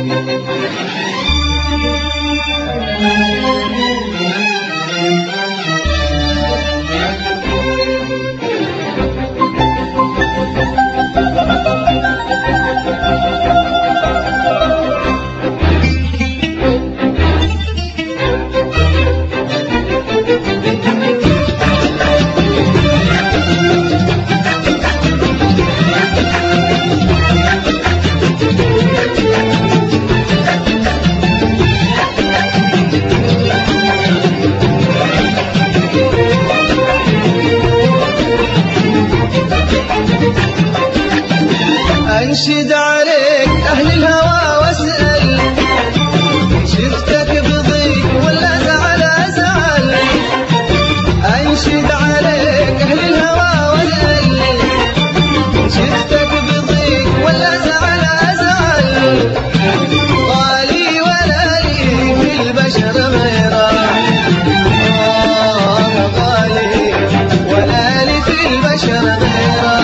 أنشد عليك أهل الهوى واسأل، شفتك بضيق ولا زعل أزعل. أنشد عليك أهل الهوى واسأل، شفتك بضيق ولا زعل أزعل. غالي ولا لي في البشر غيره، غالي ولا لي في البشر غيره.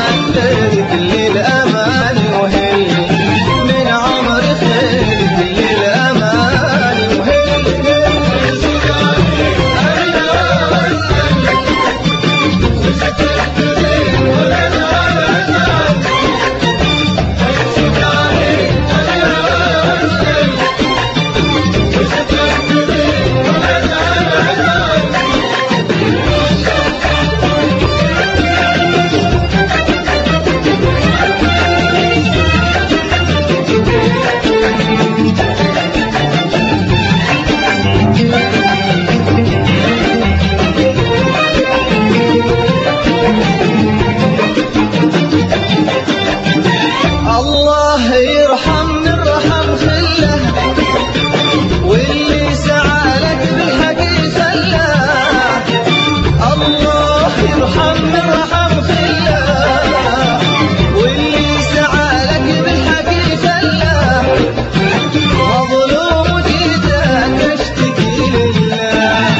الله يرحم من رحم خله، واللي سعالك بالحق خلاه. الله يرحم من رحم خله، واللي سعالك بالحق خلاه. مظلوم جيتك اشتكي لله،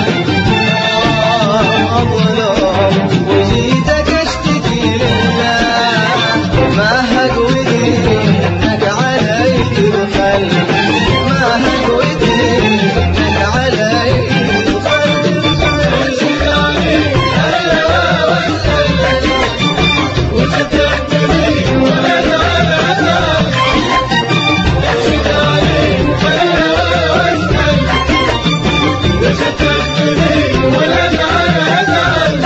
مظلوم وجيتك اشتكي لله. ما هقودي انك علي تبخل، ما هقودي انك علي تبخل. أنشد عليك أهلها واسأل، وشفتك بضيق ولا زعل أزعل. أنشد عليك أهلها واسأل، وشفتك بضيق ولا زعل أزعل.